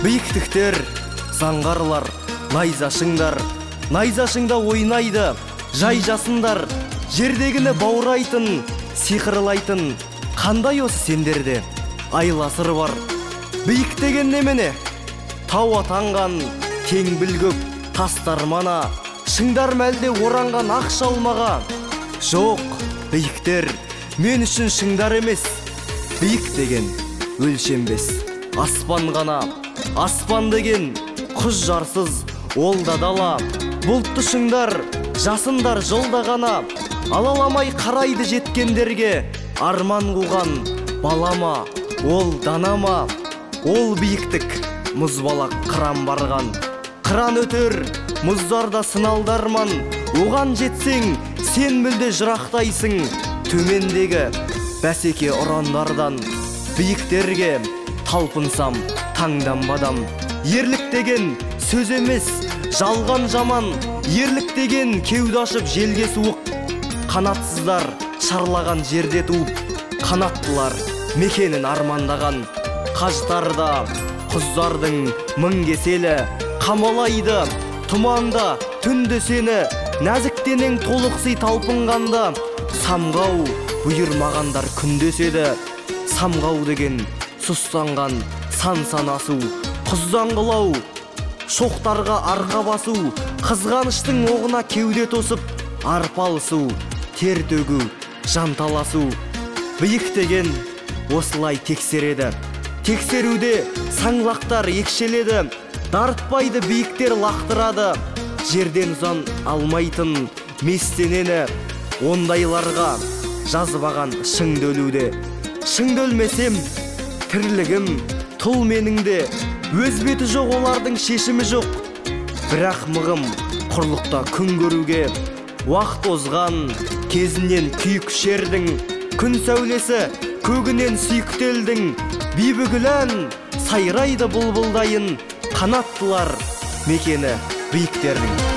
Бейіктіктер, заңғарлар, найзашыңда ойнайды, жай жасындар, жердегіні баурайтын, сиқырлайтын, қандай осы сендерде айласыр бар. Бейік деген немене? Тау атанған, кең білгөк, тастар мана, шыңдар мәлде оранған ақ шалмаға. Жоқ, бейіктер, мен үшін шыңдар емес, бейік деген өлшенбес аспан ғана. Аспан деген құз жарсыз, ол да дала. Бұлтты шыңдар, жасындар жолда ғана, алаламай қарайды жеткендерге. Арман қуған балама, ол данама. Ол биіктік, мұзбалақ қыран барған, қыран өтер, мұздарда сыналдарман. Оған жетсең, сен мүлде жырақтайсың, төмендегі бәсеке ұрандардан. Биіктерге талпынсам таңданбадам. Ерлік деген сөз емес, жалған жаман. Ерлік деген кеуде ашып желге суық. Қанатсыздар шарлаған жерде туып, қанаттылар мекенін армандаған. Қажтарда құздардың мың кеселі, қамалайды тұманда түнді сені. Нәзіктенең толықсый талпынғанда, самғау бұйырмағандар күндеседі. Самғау деген сұстанған сан асу, құздан қылау, шоқтарға арқа басу, қызғаныштың оғына кеуде тосып, арпалысу, тер төгу, жанталасу. Биік деген осылай тексереді. Тексеруде саңлақтар екшеледі, дарытпайды биіктер лақтырады. Жерден ұзан алмайтын местенені, ондайларға жазбаған шыңды өлуде. Шыңды өлмесем, тірлігім тұл меніңде. Өз беті жоқ, олардың шешімі жоқ. Бірақ мығым құрлықта күн көруге. Уақыт озған кезінен күйік шердің, күн сәулесі көгінен сүйіктелдің. Бибігілән сайрайды бұлбылдайын, қанаттылар мекені биіктердің.